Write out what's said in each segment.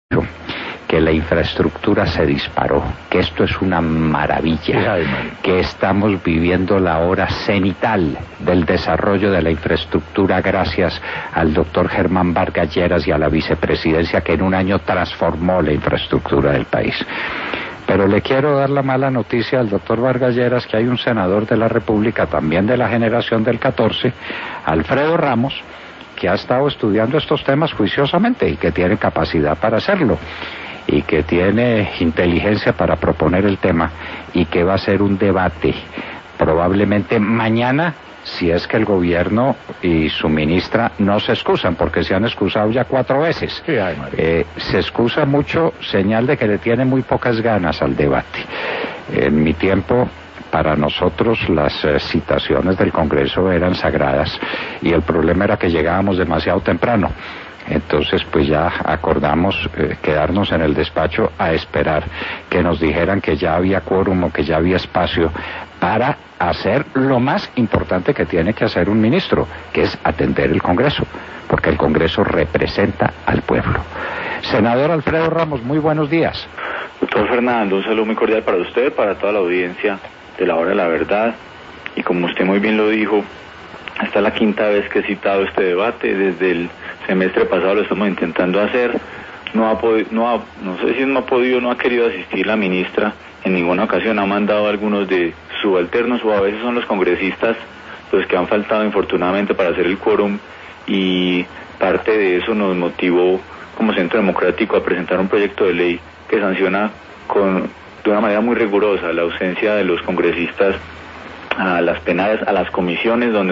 que la infraestructura se disparó, que esto es una maravilla, que estamos viviendo la hora cenital del desarrollo de la infraestructura gracias al doctor Germán Vargas Lleras y a la vicepresidencia que en un año transformó la infraestructura del país. Pero le quiero dar la mala noticia al doctor Vargas Lleras que hay un senador de la República, también de la generación del 14, Alfredo Ramos, que ha estado estudiando estos temas juiciosamente y que tiene capacidad para hacerlo y que tiene inteligencia para proponer el tema y que va a ser un debate probablemente mañana, si es que el gobierno y su ministra no se excusan, porque se han excusado ya 4 veces. Sí, se excusa mucho, señal de que le tiene muy pocas ganas al debate. En mi tiempo, para nosotros las citaciones del Congreso eran sagradas y el problema era que llegábamos demasiado temprano. Entonces pues ya acordamos quedarnos en el despacho a esperar que nos dijeran que ya había quórum o que ya había espacio para hacer lo más importante que tiene que hacer un ministro, que es atender el Congreso, porque el Congreso representa al pueblo. Senador Alfredo Ramos, muy buenos días. Doctor Fernando, un saludo muy cordial para usted, para toda la audiencia de La Hora de la Verdad, y como usted muy bien lo dijo, esta es la 5ª vez que he citado este debate. Desde el semestre pasado lo estamos intentando hacer. No sé si no ha podido, no ha querido asistir la ministra en ninguna ocasión. Ha mandado a algunos de subalternos, o a veces son los congresistas los que han faltado infortunadamente para hacer el quórum, y parte de eso nos motivó como Centro Democrático a presentar un proyecto de ley que sanciona de una manera muy rigurosa la ausencia de los congresistas a las penales, a las comisiones donde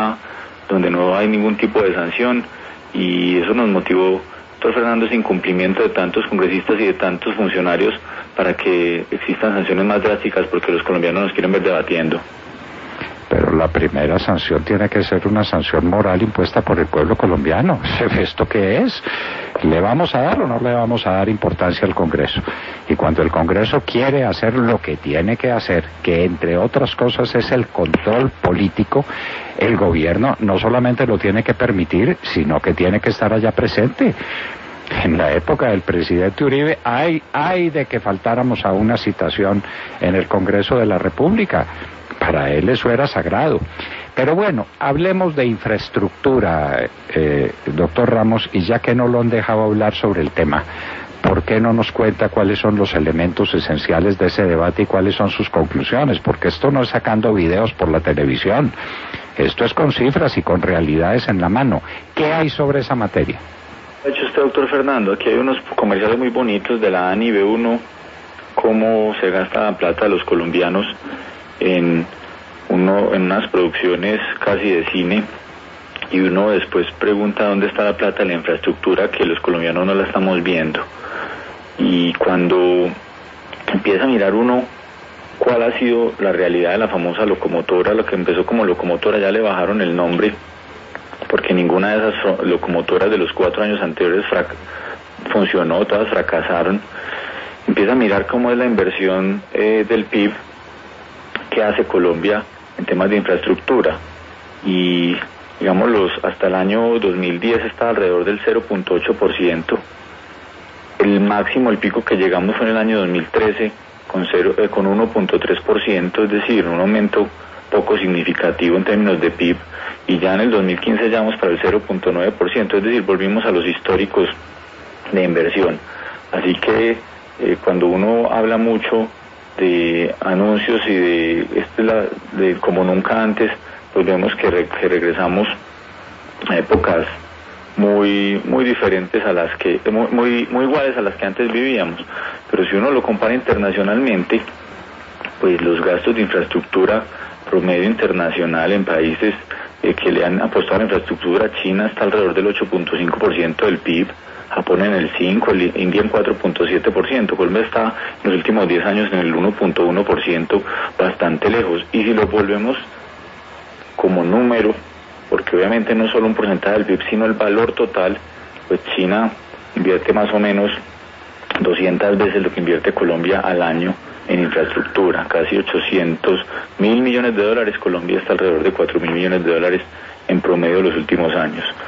no hay ningún tipo de sanción, y eso nos motivó, doctor Fernando, ese incumplimiento de tantos congresistas y de tantos funcionarios para que existan sanciones más drásticas, porque los colombianos nos quieren ver debatiendo. Pero la primera sanción tiene que ser una sanción moral impuesta por el pueblo colombiano. ¿Esto qué es? ¿Le vamos a dar o no le vamos a dar importancia al Congreso? Y cuando el Congreso quiere hacer lo que tiene que hacer, que entre otras cosas es el control político, el gobierno no solamente lo tiene que permitir, sino que tiene que estar allá presente. En la época del presidente Uribe, ay de que faltáramos a una citación en el Congreso de la República. Para él eso era sagrado. Pero bueno, hablemos de infraestructura, doctor Ramos, y ya que no lo han dejado hablar sobre el tema, ¿por qué no nos cuenta cuáles son los elementos esenciales de ese debate y cuáles son sus conclusiones? Porque esto no es sacando videos por la televisión, esto es con cifras y con realidades en la mano. ¿Qué hay sobre esa materia? De hecho, doctor Fernando, aquí hay unos comerciales muy bonitos de la ANI, ve uno cómo se gasta la plata de los colombianos en unas producciones casi de cine, y uno después pregunta dónde está la plata de la infraestructura, que los colombianos no la estamos viendo. Y cuando empieza a mirar uno cuál ha sido la realidad de la famosa locomotora, lo que empezó como locomotora, ya le bajaron el nombre, porque ninguna de esas locomotoras de los 4 años anteriores funcionó, todas fracasaron. Empieza a mirar cómo es la inversión del PIB que hace Colombia en temas de infraestructura, y digámoslos, hasta el año 2010 está alrededor del 0.8%. El máximo, el pico que llegamos fue en el año 2013 con 1.3%, es decir, un aumento poco significativo en términos de PIB, y ya en el 2015 ya vamos para el 0.9%, es decir, volvimos a los históricos de inversión. Así que cuando uno habla mucho de anuncios y de como nunca antes, pues vemos que regresamos a épocas muy diferentes a las que, muy iguales a las que antes vivíamos. Pero si uno lo compara internacionalmente, pues los gastos de infraestructura promedio internacional en países que le han apostado a la infraestructura, China está alrededor del 8.5% del PIB, Japón en el 5%, India en 4.7%, Colombia está en los últimos 10 años en el 1.1%, bastante lejos. Y si lo volvemos como número, porque obviamente no solo un porcentaje del PIB, sino el valor total, pues China invierte más o menos 200 veces lo que invierte Colombia al año en infraestructura, casi 800.000 millones de dólares. Colombia está alrededor de 4.000 millones de dólares en promedio los últimos años.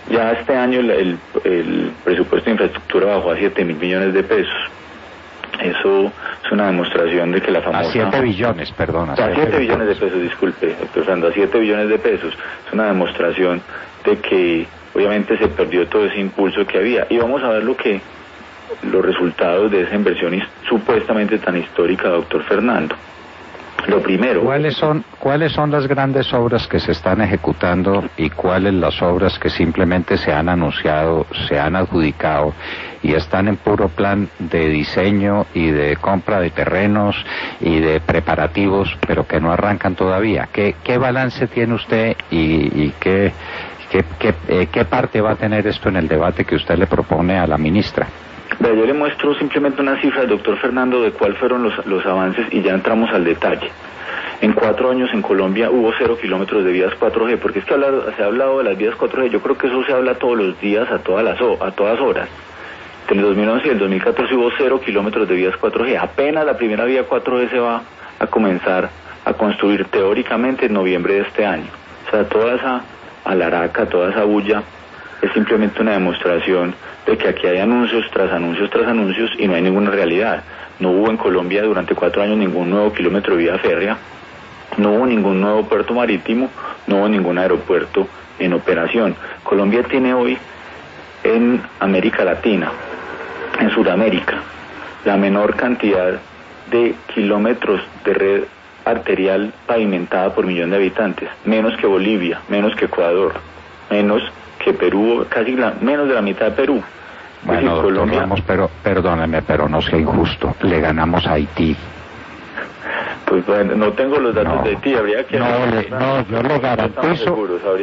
Ya este año el presupuesto de infraestructura bajó a 7.000 millones de pesos. Eso es una demostración de que la famosa... A 7 billones, perdón. A 7 billones de pesos, disculpe, doctor Fernando, a 7 billones de pesos. Es una demostración de que obviamente se perdió todo ese impulso que había. Y vamos a ver los resultados de esa inversión supuestamente tan histórica, doctor Fernando. Lo primero... ¿Cuáles son las grandes obras que se están ejecutando y cuáles las obras que simplemente se han anunciado, se han adjudicado y están en puro plan de diseño y de compra de terrenos y de preparativos, pero que no arrancan todavía? ¿Qué balance tiene usted y qué parte va a tener esto en el debate que usted le propone a la ministra? Yo le muestro simplemente una cifra al doctor Fernando de cuáles fueron los avances y ya entramos al detalle. En 4 años en Colombia hubo 0 kilómetros de vías 4G, porque es que se ha hablado de las vías 4G, yo creo que eso se habla todos los días, a todas horas. Entre el 2011 y el 2014 hubo 0 kilómetros de vías 4G, apenas la primera vía 4G se va a comenzar a construir teóricamente en noviembre de este año. O sea, toda esa alaraca, toda esa bulla es simplemente una demostración de que aquí hay anuncios tras anuncios tras anuncios y no hay ninguna realidad. No hubo en Colombia durante 4 años ningún nuevo kilómetro de vía férrea, no hubo ningún nuevo puerto marítimo, no hubo ningún aeropuerto en operación. Colombia tiene hoy en América Latina, en Sudamérica, la menor cantidad de kilómetros de red arterial pavimentada por millón de habitantes, menos que Bolivia, menos que Ecuador, menos que Perú, menos de la mitad de Perú. Bueno, decir, doctor Colombia... Ramos, perdóneme, pero no sea injusto. Le ganamos a Haití. Pues bueno, no tengo los datos de Haití, habría que... yo le garantizo...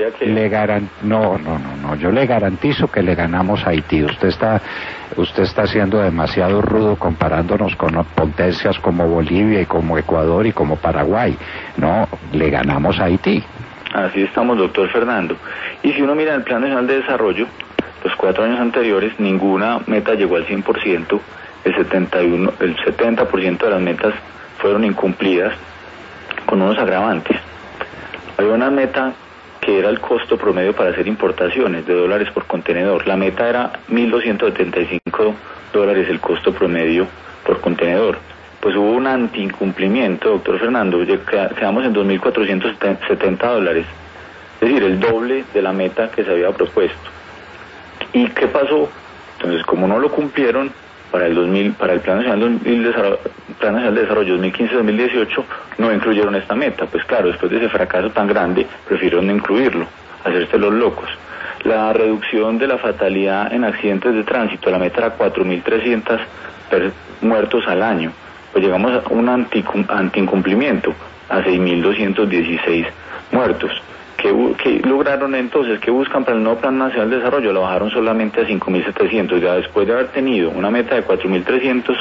Yo le garantizo que le ganamos a Haití. Usted está siendo demasiado rudo comparándonos con potencias como Bolivia y como Ecuador y como Paraguay. No, le ganamos a Haití. Así estamos, doctor Fernando. Y si uno mira el Plan Nacional de Desarrollo, los 4 años anteriores, ninguna meta llegó al 100%, el 70% de las metas fueron incumplidas con unos agravantes. Había una meta que era el costo promedio para hacer importaciones de dólares por contenedor. La meta era $1.275 el costo promedio por contenedor. Pues hubo un anti-incumplimiento, doctor Fernando, quedamos en $2.470, es decir, el doble de la meta que se había propuesto. ¿Y qué pasó? Entonces, como no lo cumplieron, para el Plan Nacional de Desarrollo 2015-2018 no incluyeron esta meta. Pues claro, después de ese fracaso tan grande, prefirieron no incluirlo, hacerse los locos. La reducción de la fatalidad en accidentes de tránsito, la meta era 4.300 muertos al año. Pues llegamos a un anti-incumplimiento, a 6.216 muertos. ¿Qué lograron entonces? ¿Qué buscan para el nuevo Plan Nacional de Desarrollo? Lo bajaron solamente a 5.700. Ya después de haber tenido una meta de 4.300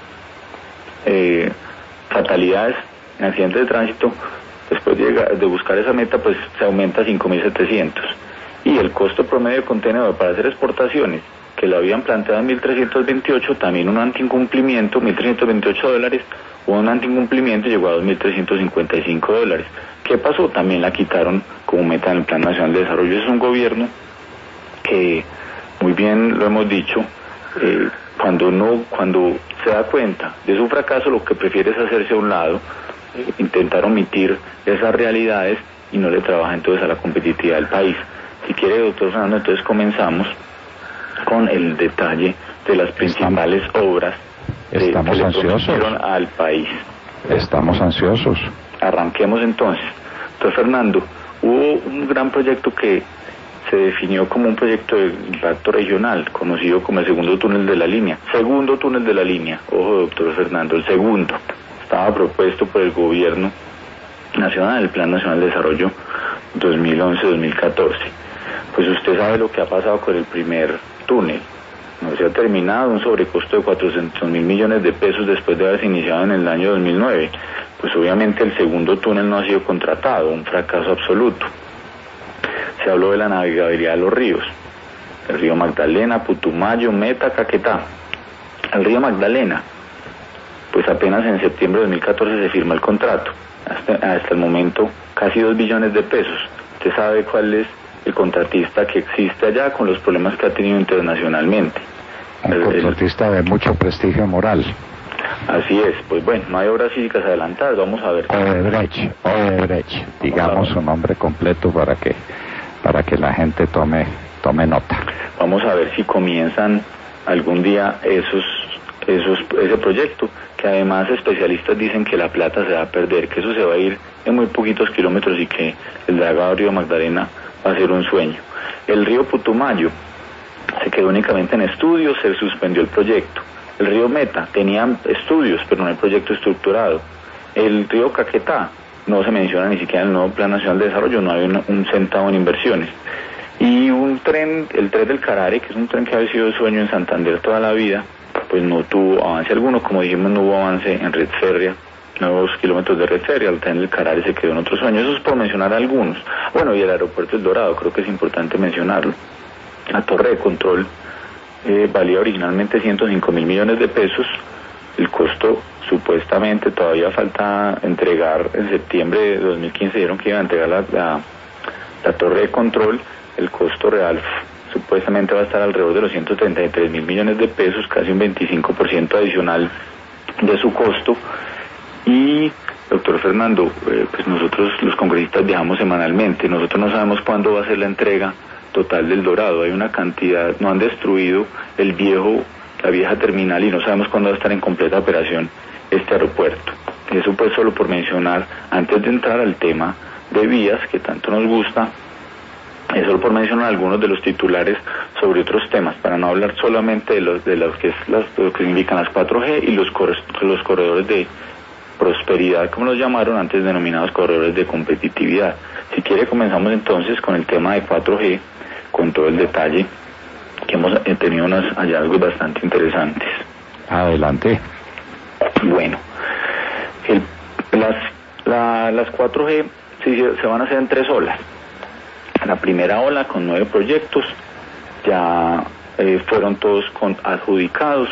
fatalidades en accidentes de tránsito, después de buscar esa meta, pues se aumenta a 5.700. Y el costo promedio de contenedor para hacer exportaciones, que lo habían planteado en 1.328, también un anti-incumplimiento, $1.328, hubo un anti-incumplimiento y llegó a $2.355. ¿Qué pasó? También la quitaron como meta en el Plan Nacional de Desarrollo. Es un gobierno que, muy bien lo hemos dicho, cuando se da cuenta de su fracaso, lo que prefiere es hacerse a un lado, intentar omitir esas realidades y no le trabaja entonces a la competitividad del país. Si quiere, doctor Fernando, entonces comenzamos con el detalle de las principales obras que le prometieron al país. Estamos ansiosos. Arranquemos entonces. Doctor Fernando, hubo un gran proyecto que se definió como un proyecto de impacto regional, conocido como el segundo túnel de la línea. Segundo túnel de la línea, ojo, doctor Fernando, el segundo. Estaba propuesto por el gobierno nacional, el Plan Nacional de Desarrollo 2011-2014. Pues usted sabe lo que ha pasado con el primer túnel. No se ha terminado, un sobrecosto de 400.000 millones de pesos después de haberse iniciado en el año 2009. Pues obviamente el segundo túnel no ha sido contratado, un fracaso absoluto. Se habló de la navegabilidad de los ríos, el río Magdalena, Putumayo, Meta, Caquetá. El río Magdalena, pues apenas en septiembre de 2014 se firmó el contrato, hasta el momento casi 2 billones de pesos. ¿Usted sabe cuál es el contratista que existe allá con los problemas que ha tenido internacionalmente. Un contratista de mucho prestigio moral. Así es, pues bueno, no hay obras físicas adelantadas, vamos a ver. Odebrecht, digamos su nombre completo para que la gente tome nota. Vamos a ver si comienzan algún día ese proyecto, que además especialistas dicen que la plata se va a perder, que eso se va a ir en muy poquitos kilómetros y que el dragado río Magdalena va a ser un sueño. El río Putumayo se quedó únicamente en estudios, se suspendió el proyecto. El río Meta tenía estudios, pero no hay proyecto estructurado. El río Caquetá no se menciona ni siquiera en el nuevo Plan Nacional de Desarrollo, no hay un centavo en inversiones. Y el tren del Carare, que es un tren que ha sido sueño en Santander toda la vida, pues no tuvo avance alguno. Como dijimos, no hubo avance en red férrea, nuevos kilómetros de red férrea. El tren del Carare se quedó en otro sueño. Eso es por mencionar algunos. Bueno, y el aeropuerto El Dorado, creo que es importante mencionarlo. La torre de control valía originalmente 105.000 millones de pesos. El costo supuestamente todavía falta entregar. En septiembre de 2015 dijeron que iban a entregar la torre de control. El costo real supuestamente va a estar alrededor de los 133.000 millones de pesos, casi un 25% adicional de su costo. Y, doctor Fernando, pues nosotros los congresistas viajamos semanalmente, nosotros no sabemos cuándo va a ser la entrega total del Dorado. Hay una cantidad, no han destruido la vieja terminal y no sabemos cuándo va a estar en completa operación este aeropuerto. Eso pues solo por mencionar, antes de entrar al tema de vías que tanto nos gusta, es solo por mencionar algunos de los titulares sobre otros temas, para no hablar solamente de lo que significan las 4G y los corredores de prosperidad, como los llamaron antes, denominados corredores de competitividad. Si quiere, comenzamos entonces con el tema de 4G, con todo el detalle, que hemos tenido unos hallazgos bastante interesantes. Adelante. Bueno, las 4G se van a hacer en 3 olas. La primera ola con 9 proyectos, ya fueron todos adjudicados.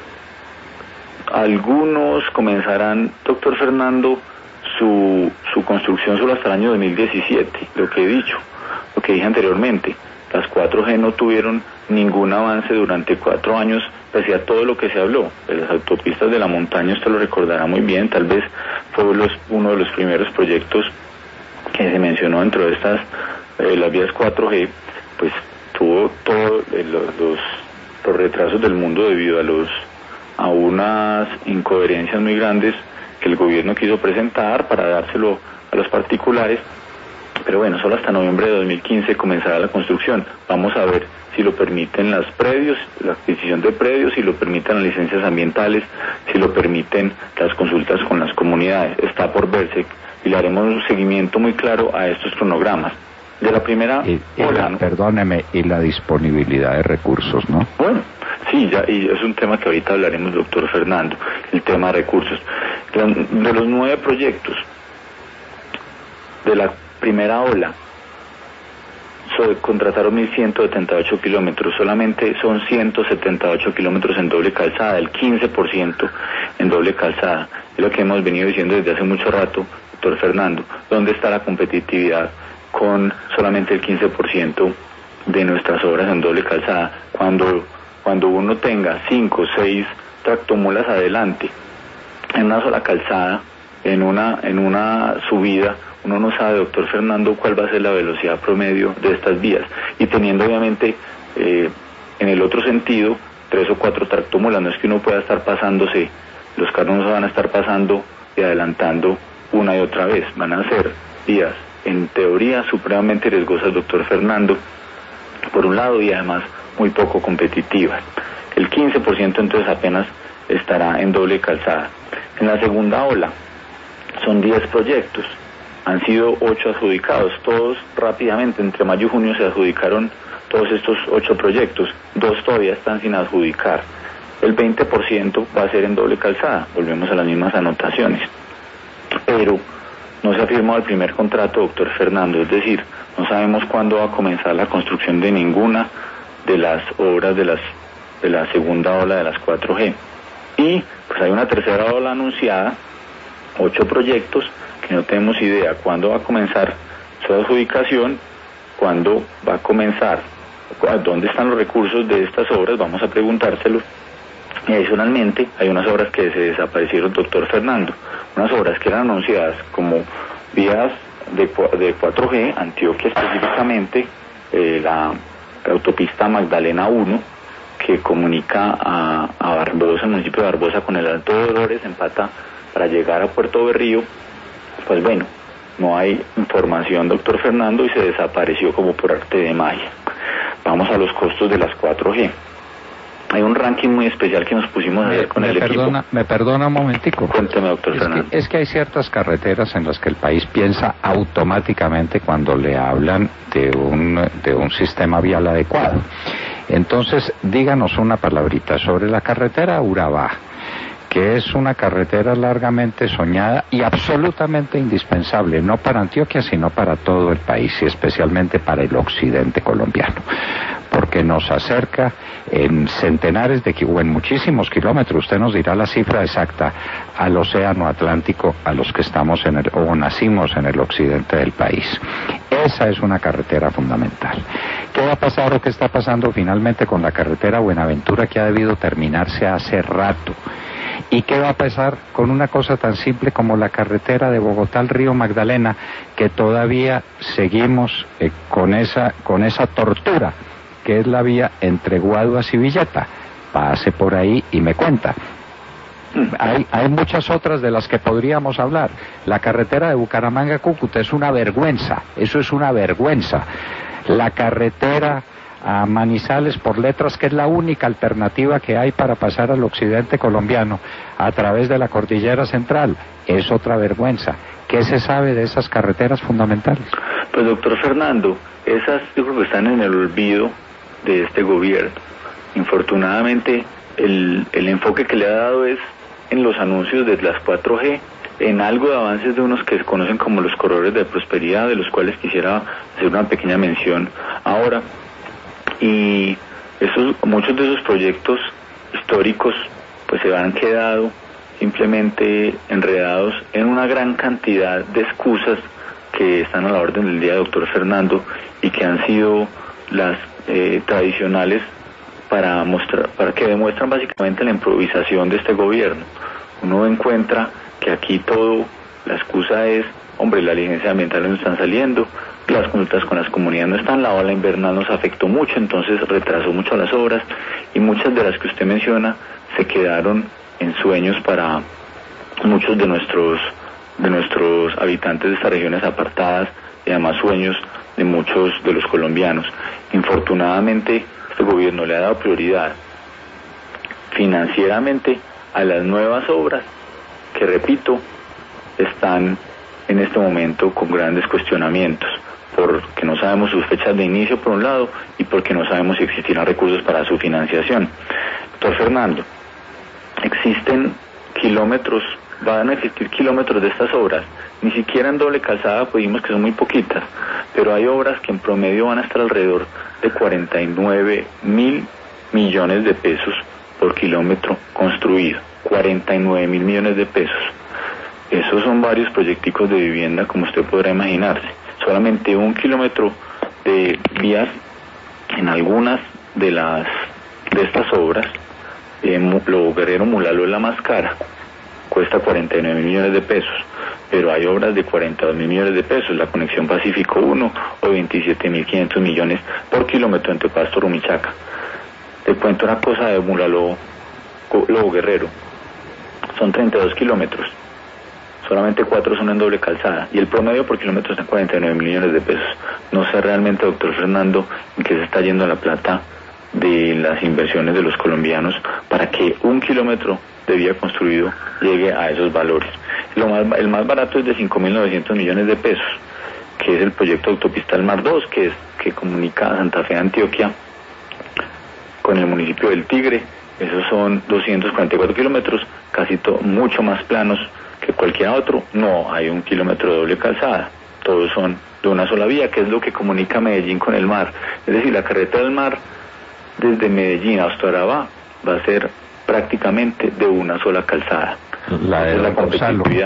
Algunos comenzarán, doctor Fernando, su construcción solo hasta el año 2017, lo que dije anteriormente. Las 4G no tuvieron ningún avance durante 4 años, pese a todo lo que se habló. De las autopistas de la montaña, usted lo recordará muy bien, tal vez fue uno de los primeros proyectos que se mencionó dentro de estas, las vías 4G, pues tuvo todos los retrasos del mundo debido a unas incoherencias muy grandes que el gobierno quiso presentar para dárselo a los particulares. Pero bueno, solo hasta noviembre de 2015 comenzará la construcción. Vamos a ver si lo permiten los predios, la adquisición de predios, si lo permiten las licencias ambientales, si lo permiten las consultas con las comunidades. Está por verse y le haremos un seguimiento muy claro a estos cronogramas. De la primera ola, ¿no? Perdóneme, y la disponibilidad de recursos, ¿no? Bueno, sí, ya, y es un tema que ahorita hablaremos, doctor Fernando, el tema de recursos. De los 9 proyectos de la primera ola, contrataron 1.178 kilómetros, solamente son 178 kilómetros en doble calzada, el 15% en doble calzada. Es lo que hemos venido diciendo desde hace mucho rato, doctor Fernando. ¿Dónde está la competitividad con solamente el 15% de nuestras obras en doble calzada? Cuando uno tenga 5 o 6 tractomulas adelante, en una sola calzada, en una subida, uno no sabe, doctor Fernando, cuál va a ser la velocidad promedio de estas vías. Y teniendo obviamente en el otro sentido 3 o 4 tractomulas, no es que uno pueda estar pasándose, los carros no se van a estar pasando y adelantando una y otra vez, van a ser vías en teoría supremamente riesgosas, doctor Fernando, por un lado, y además muy poco competitivas. El 15% entonces apenas estará en doble calzada. En la segunda ola son 10 proyectos, han sido 8 adjudicados, todos rápidamente, entre mayo y junio se adjudicaron todos estos 8 proyectos, 2 todavía están sin adjudicar. El 20% va a ser en doble calzada, volvemos a las mismas anotaciones. Pero no se ha firmado el primer contrato, doctor Fernando, es decir, no sabemos cuándo va a comenzar la construcción de ninguna de las obras de la segunda ola de las 4G. Y pues hay una tercera ola anunciada, 8 proyectos, que no tenemos idea cuándo va a comenzar su adjudicación cuándo va a comenzar, dónde están los recursos de estas obras, vamos a preguntárselo. Y adicionalmente hay unas obras que se desaparecieron, doctor Fernando, unas obras que eran anunciadas como vías de 4G, Antioquia específicamente, la autopista Magdalena 1, que comunica a Barbosa, el municipio de Barbosa, con el Alto de Dolores, en Pata, para llegar a Puerto Berrío. Pues bueno, no hay información, doctor Fernando, y se desapareció como por arte de magia. Vamos a los costos de las 4G. Hay un ranking muy especial que nos pusimos a ver con el equipo. Me perdona un momentico. Cuénteme, doctor Fernando. Es que hay ciertas carreteras en las que el país piensa automáticamente cuando le hablan de un sistema vial adecuado. Entonces, díganos una palabrita sobre la carretera Urabá, que es una carretera largamente soñada y absolutamente indispensable, no para Antioquia, sino para todo el país, y especialmente para el occidente colombiano, porque nos acerca en centenares o en muchísimos kilómetros, usted nos dirá la cifra exacta, al océano Atlántico, a los que estamos o nacimos en el occidente del país. Esa es una carretera fundamental. ¿Qué va a pasar o qué está pasando finalmente con la carretera Buenaventura, que ha debido terminarse hace rato? ¿Y qué va a pasar con una cosa tan simple como la carretera de Bogotá al río Magdalena, que todavía seguimos con esa tortura, que es la vía entre Guaduas y Villeta? Pase por ahí y me cuenta. Hay muchas otras de las que podríamos hablar. La carretera de Bucaramanga a Cúcuta es una vergüenza, eso es una vergüenza. La carretera a Manizales por Letras, que es la única alternativa que hay para pasar al occidente colombiano a través de la cordillera central, es otra vergüenza. ¿Qué se sabe de esas carreteras fundamentales? Pues doctor Fernando, esas yo creo que están en el olvido de este gobierno. Infortunadamente el enfoque que le ha dado es en los anuncios de las 4G, en algo de avances de unos que se conocen como los corredores de prosperidad, de los cuales quisiera hacer una pequeña mención ahora. Y muchos de esos proyectos históricos pues se han quedado simplemente enredados en una gran cantidad de excusas que están a la orden del día, doctor Fernando, y que han sido las tradicionales para que demuestran básicamente la improvisación de este gobierno. Uno encuentra que aquí la excusa es, hombre, las licencias ambientales no están saliendo, las consultas con las comunidades no están, la ola invernal nos afectó mucho, entonces retrasó mucho las obras, y muchas de las que usted menciona se quedaron en sueños para muchos de nuestros habitantes de estas regiones apartadas, y además sueños de muchos de los colombianos. Infortunadamente, este gobierno le ha dado prioridad financieramente a las nuevas obras, que repito, están en este momento con grandes cuestionamientos, porque no sabemos sus fechas de inicio por un lado, y porque no sabemos si existirán recursos para su financiación. Doctor Fernando, van a existir kilómetros de estas obras, ni siquiera en doble calzada, pues vimos que son muy poquitas, pero hay obras que en promedio van a estar alrededor de 49.000 millones de pesos por kilómetro construido, 49.000 millones de pesos. Esos son varios proyecticos de vivienda, como usted podrá imaginarse. Solamente 1 kilómetro de vías en algunas de estas obras, Lo Guerrero Mulalo es la más cara, cuesta 49.000 millones de pesos, pero hay obras de 42.000 millones de pesos, la conexión Pacífico 1, o 27.500 millones por kilómetro entre Pasto y Rumichaca. Te cuento una cosa de Mulalo, Lobo Guerrero, son 32 kilómetros, solamente 4 son en doble calzada, y el promedio por kilómetro está en 49 millones de pesos. No sé realmente, doctor Fernando, en qué se está yendo la plata de las inversiones de los colombianos para que 1 kilómetro de vía construido llegue a esos valores. El más barato es de 5.900 millones de pesos, que es el proyecto Autopista del Mar 2, que comunica a Santa Fe, Antioquia, con el municipio del Tigre. Esos son 244 kilómetros, mucho más planos que cualquier otro. No hay 1 kilómetro de doble calzada, todos son de una sola vía, que es lo que comunica Medellín con el mar. Es decir, la carretera del mar desde Medellín hasta Urabá va a ser prácticamente de una sola calzada. La de Don Gonzalo,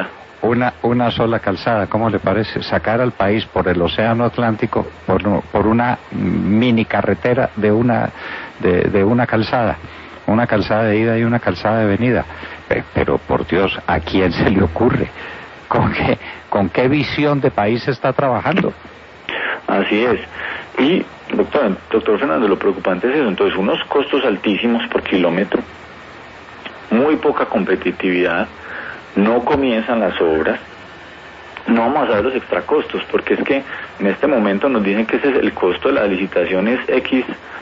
una sola calzada, ¿cómo le parece? Sacar al país por el océano Atlántico por una mini carretera de una calzada de ida y una calzada de venida. Pero por Dios, ¿a quién se le ocurre? ¿Con qué visión de país se está trabajando? Así es. Y, doctor Fernando, lo preocupante es eso. Entonces, unos costos altísimos por kilómetro, muy poca competitividad, no comienzan las obras, no vamos a ver los extracostos, porque es que en este momento nos dicen que ese es el costo de la licitación, es X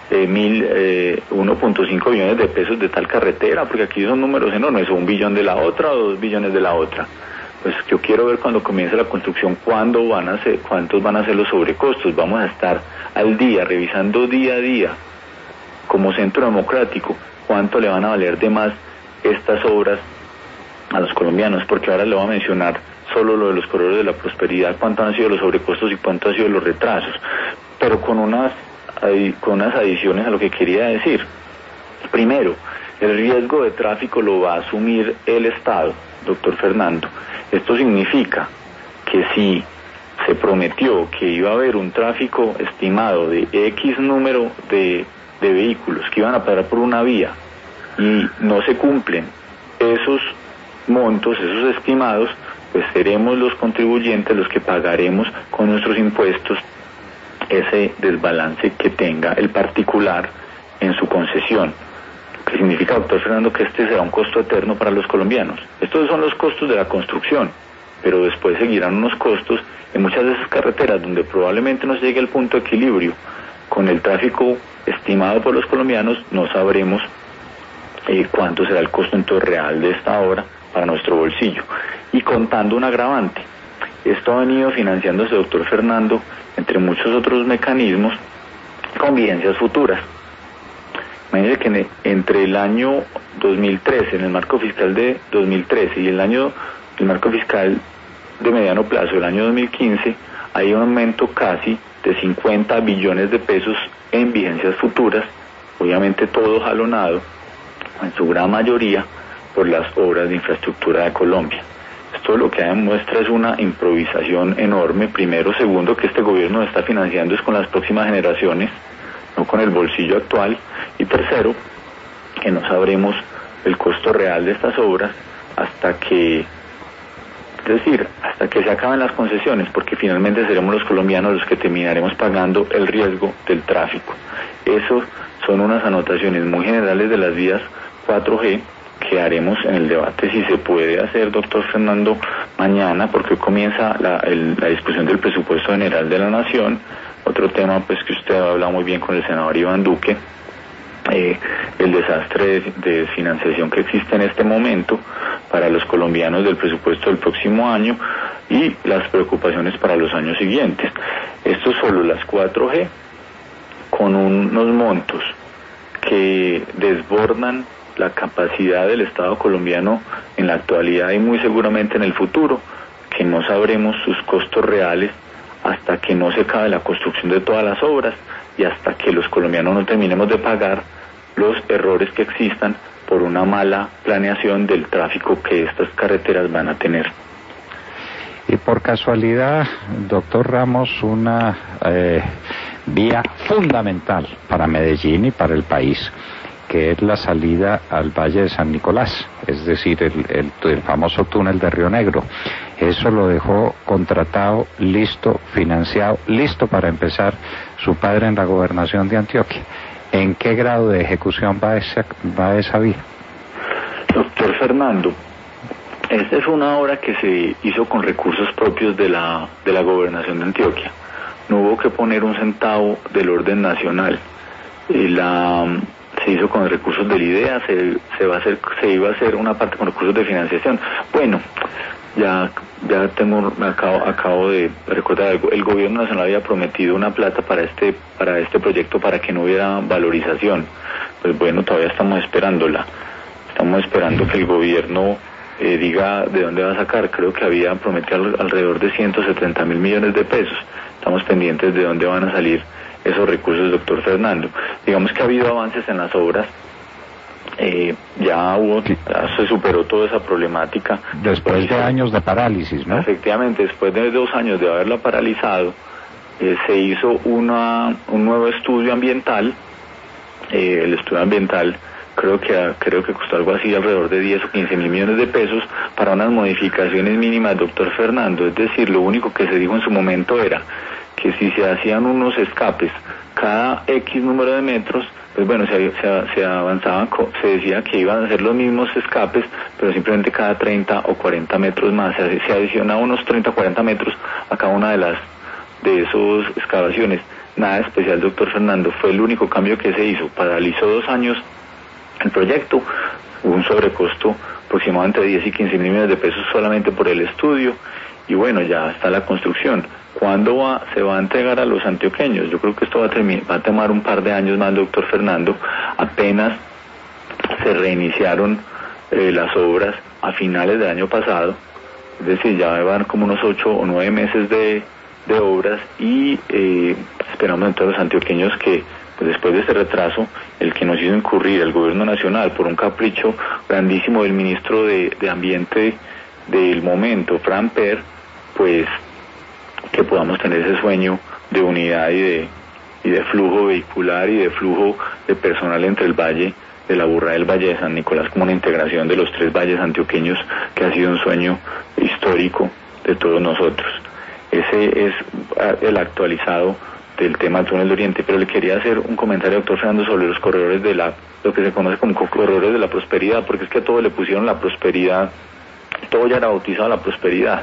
1.5 billones de pesos de tal carretera, porque aquí son números enormes, o 1 billón de la otra o 2 billones de la otra. Pues yo quiero ver cuando comience la construcción cuántos van a ser los sobrecostos. Vamos a estar al día, revisando día a día, como centro democrático, cuánto le van a valer de más estas obras a los colombianos, porque ahora le voy a mencionar solo lo de los corredores de la prosperidad, cuánto han sido los sobrecostos y cuánto han sido los retrasos, pero con unas adiciones a lo que quería decir. Primero, el riesgo de tráfico lo va a asumir el Estado, doctor Fernando. Esto significa que si se prometió que iba a haber un tráfico estimado de X número de vehículos que iban a pasar por una vía y no se cumplen esos montos, esos estimados, pues seremos los contribuyentes los que pagaremos con nuestros impuestos ese desbalance que tenga el particular en su concesión. ¿Qué significa, doctor Fernando, que este será un costo eterno para los colombianos? Estos son los costos de la construcción, pero después seguirán unos costos en muchas de esas carreteras donde probablemente no se llegue al punto de equilibrio con el tráfico estimado por los colombianos. No sabremos cuánto será el costo entonces real de esta obra para nuestro bolsillo. Y contando un agravante, esto ha venido financiándose, doctor Fernando, entre muchos otros mecanismos, con vigencias futuras. Imagínense que entre el año 2013, en el marco fiscal de 2013, y el marco fiscal de mediano plazo, el año 2015, hay un aumento casi de 50 billones de pesos en vigencias futuras, obviamente todo jalonado, en su gran mayoría, por las obras de infraestructura de Colombia. Esto lo que demuestra es una improvisación enorme. Primero, segundo, que este gobierno está financiando es con las próximas generaciones, no con el bolsillo actual. Y tercero, que no sabremos el costo real de estas obras hasta que se acaben las concesiones, porque finalmente seremos los colombianos los que terminaremos pagando el riesgo del tráfico. Eso son unas anotaciones muy generales de las vías 4G que haremos en el debate, si se puede hacer, doctor Fernando, mañana, porque hoy comienza la discusión del presupuesto general de la Nación. Otro tema pues que usted ha hablado muy bien con el senador Iván Duque, el desastre de financiación que existe en este momento para los colombianos del presupuesto del próximo año y las preocupaciones para los años siguientes. Esto solo las 4G, con unos montos que desbordan la capacidad del Estado colombiano en la actualidad y muy seguramente en el futuro, que no sabremos sus costos reales hasta que no se acabe la construcción de todas las obras y hasta que los colombianos no terminemos de pagar los errores que existan por una mala planeación del tráfico que estas carreteras van a tener. Y por casualidad, doctor Ramos, una vía fundamental para Medellín y para el país, que es la salida al Valle de San Nicolás, es decir, el famoso túnel de Río Negro. Eso lo dejó contratado, listo, financiado, listo para empezar su padre en la gobernación de Antioquia. ¿En qué grado de ejecución va esa vía? Doctor Fernando, esta es una obra que se hizo con recursos propios de la gobernación de Antioquia. No hubo que poner un centavo del orden nacional. Se hizo con recursos del IDEA, se iba a hacer una parte con recursos de financiación. Bueno, acabo de recordar algo. El gobierno nacional había prometido una plata para este proyecto para que no hubiera valorización. Pues bueno, todavía estamos esperándola. Estamos esperando que el gobierno diga de dónde va a sacar. Creo que había prometido alrededor de 170.000 millones de pesos. Estamos pendientes de dónde van a salir esos recursos, doctor Fernando. Digamos que ha habido avances en las obras ya se superó toda esa problemática. Después de años de parálisis, ¿no? Efectivamente, después de 2 años de haberla paralizado, se hizo un nuevo estudio ambiental. El estudio ambiental creo que costó algo así alrededor de 10 o 15 mil millones de pesos para unas modificaciones mínimas, doctor Fernando. Es decir, lo único que se dijo en su momento era que si se hacían unos escapes cada X número de metros, pues bueno, se avanzaban, se decía que iban a ser los mismos escapes, pero simplemente cada 30 o 40 metros más, se adicionaba unos 30 o 40 metros a cada una de esos excavaciones. Nada especial, doctor Fernando, fue el único cambio que se hizo. Paralizó 2 años el proyecto, hubo un sobrecosto aproximadamente de 10 y 15 mil millones de pesos solamente por el estudio, y bueno, ya está la construcción. ¿Cuándo se va a entregar a los antioqueños? Yo creo que esto va a tomar un par de años más, doctor Fernando. Apenas se reiniciaron las obras a finales del año pasado, es decir, ya van como unos 8 o 9 meses de obras, y esperamos entonces los antioqueños que, pues después de ese retraso, el que nos hizo incurrir el gobierno nacional por un capricho grandísimo del ministro de Ambiente del momento, Fran Per, pues que podamos tener ese sueño de unidad y de flujo vehicular y de flujo de personal entre el valle de la Burra del Valle de San Nicolás, como una integración de los 3 valles antioqueños, que ha sido un sueño histórico de todos nosotros. Ese es el actualizado del tema del túnel de Oriente, pero le quería hacer un comentario, doctor Fernando, sobre los corredores lo que se conoce como corredores de la prosperidad, porque es que a todo le pusieron la prosperidad, todo ya era bautizado la prosperidad,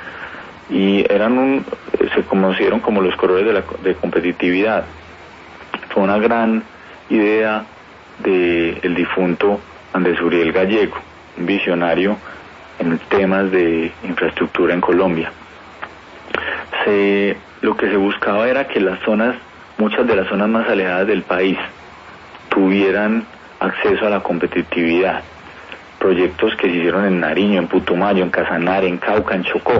y se conocieron como los corredores de competitividad. Fue una gran idea del difunto Andrés Uriel Gallego, un visionario en temas de infraestructura en Colombia. Lo que se buscaba era que muchas de las zonas más alejadas del país tuvieran acceso a la competitividad. Proyectos que se hicieron en Nariño, en Putumayo, en Casanare, en Cauca, en Chocó,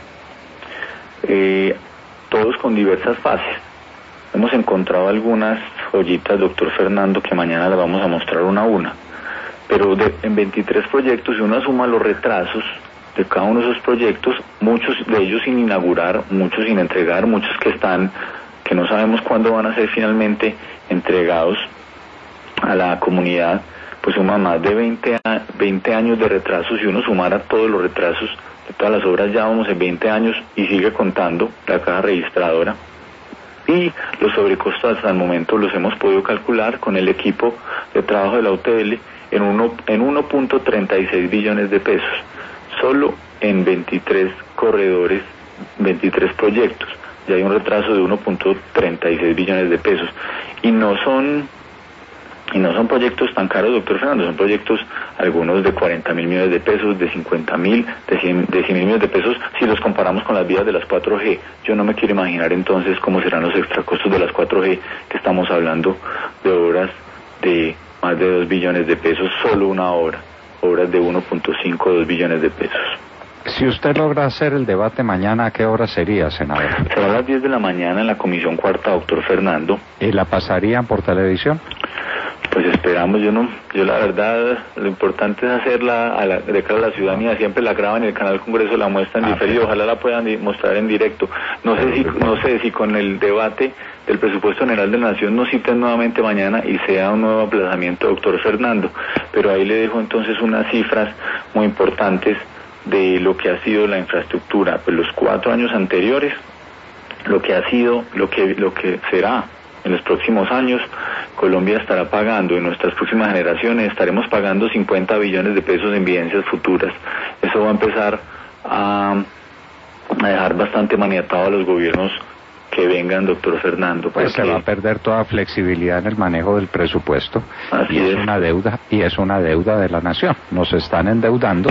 todos con diversas fases. Hemos encontrado algunas joyitas, doctor Fernando, que mañana las vamos a mostrar una a una, pero en 23 proyectos, si uno suma los retrasos de cada uno de esos proyectos, muchos de ellos sin inaugurar, muchos sin entregar, muchos que no sabemos cuándo van a ser finalmente entregados a la comunidad, pues suman más de 20 años de retrasos. Si uno sumara todos los retrasos de todas las obras, ya vamos en 20 años y sigue contando la caja registradora. Y los sobrecostos hasta el momento los hemos podido calcular con el equipo de trabajo de la UTL en 1.36 billones de pesos, solo en 23 corredores, 23 proyectos. Ya hay un retraso de 1.36 billones de pesos, y no son proyectos tan caros, doctor Fernando. Son proyectos, algunos de 40 mil millones de pesos, de 50 mil, de 100 mil millones de pesos, si los comparamos con las vías de las 4G. Yo no me quiero imaginar entonces cómo serán los extracostos de las 4G, que estamos hablando de obras de más de 2 billones de pesos, solo una obras de 1.5 o 2 billones de pesos. Si usted logra hacer el debate mañana, ¿a qué hora sería, senador? Será a las 10 de la mañana en la Comisión Cuarta, doctor Fernando. ¿Y la pasarían por televisión? Pues esperamos. Yo la verdad, lo importante es hacerla de cara a la ciudadanía. Siempre la graban en el canal Congreso, la muestran en diferido, ojalá la puedan mostrar en directo. No sé si con el debate del presupuesto general de la Nación nos citen nuevamente mañana y sea un nuevo aplazamiento, doctor Fernando, pero ahí le dejo entonces unas cifras muy importantes de lo que ha sido la infraestructura. Pues los 4 años anteriores, lo que ha sido, lo que será en los próximos años. Colombia estará pagando, en nuestras próximas generaciones estaremos pagando 50 billones de pesos en evidencias futuras. Eso va a empezar a dejar bastante maniatado a los gobiernos que vengan, doctor Fernando. Pues se va a perder toda flexibilidad en el manejo del presupuesto. Así es. Es una deuda de la nación. Nos están endeudando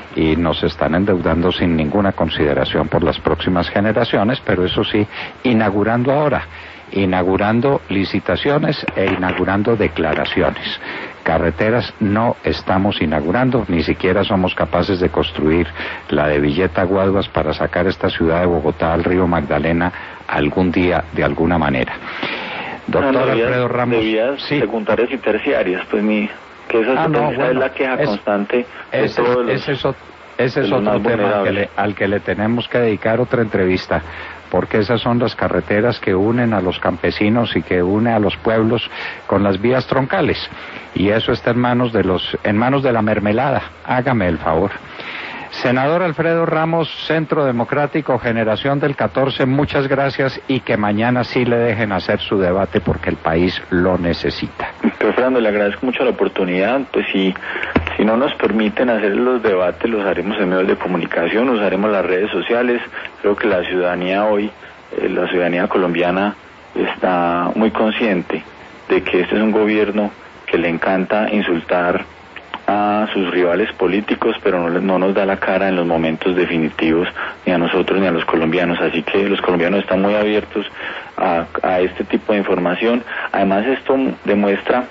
sin ninguna consideración por las próximas generaciones, pero eso sí, inaugurando ahora, inaugurando licitaciones e inaugurando declaraciones. Carreteras no estamos inaugurando, ni siquiera somos capaces de construir la de Villeta Guaduas para sacar esta ciudad de Bogotá al río Magdalena algún día, de alguna manera. Doctor Alfredo Ramos. De vías secundarias y terciarias, pues que esa es la queja constante de todos los... Ese es otro tema al que le tenemos que dedicar otra entrevista, porque esas son las carreteras que unen a los campesinos y que une a los pueblos con las vías troncales, y eso está en manos de la mermelada. Hágame el favor. Senador Alfredo Ramos, Centro Democrático, Generación del 14, muchas gracias, y que mañana sí le dejen hacer su debate porque el país lo necesita. Pero Fernando, le agradezco mucho la oportunidad. Pues si no nos permiten hacer los debates, los haremos en medios de comunicación, usaremos las redes sociales. Creo que la ciudadanía hoy, la ciudadanía colombiana, está muy consciente de que este es un gobierno que le encanta insultar a sus rivales políticos, pero no nos da la cara en los momentos definitivos, ni a nosotros ni a los colombianos. Así que los colombianos están muy abiertos a este tipo de información. Además, esto demuestra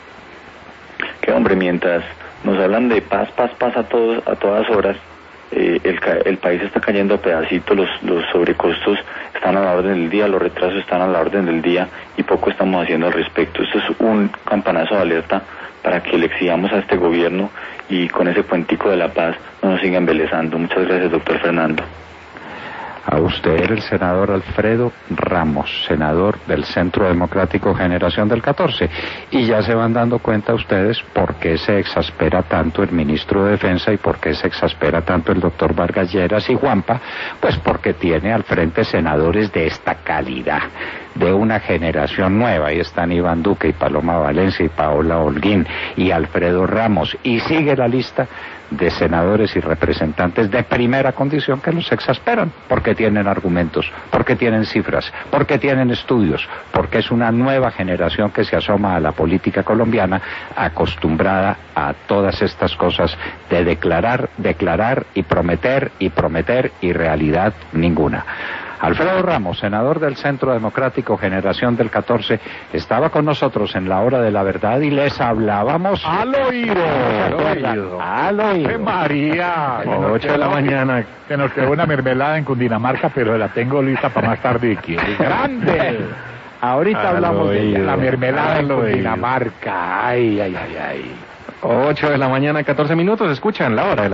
que, hombre, mientras nos hablan de paz a todas horas, el país está cayendo a pedacitos, los sobrecostos están a la orden del día, los retrasos están a la orden del día, y poco estamos haciendo al respecto. Esto es un campanazo de alerta para que le exigamos a este gobierno, y con ese cuentico de la paz no nos siga embelezando. Muchas gracias, doctor Fernando. A usted, el senador Alfredo Ramos, senador del Centro Democrático Generación del 14. Y ya se van dando cuenta ustedes por qué se exaspera tanto el ministro de Defensa y por qué se exaspera tanto el doctor Vargas Lleras y Juanpa, pues porque tiene al frente senadores de esta calidad, de una generación nueva. Ahí están Iván Duque y Paloma Valencia y Paola Holguín y Alfredo Ramos, y sigue la lista de senadores y representantes de primera condición que los exasperan, porque tienen argumentos, porque tienen cifras, porque tienen estudios, porque es una nueva generación que se asoma a la política colombiana, acostumbrada a todas estas cosas de declarar y prometer y realidad ninguna. Alfredo Ramos, senador del Centro Democrático Generación del 14, estaba con nosotros en la hora de la verdad y les hablábamos al oído. ¡Qué María! 8 de la mañana. Que nos quedó una mermelada en Cundinamarca, pero la tengo lista para más tarde. ¡Grande! Ahorita hablamos de la mermelada en Cundinamarca. Ay. 8 de la mañana, 14 minutos. Escuchan la hora de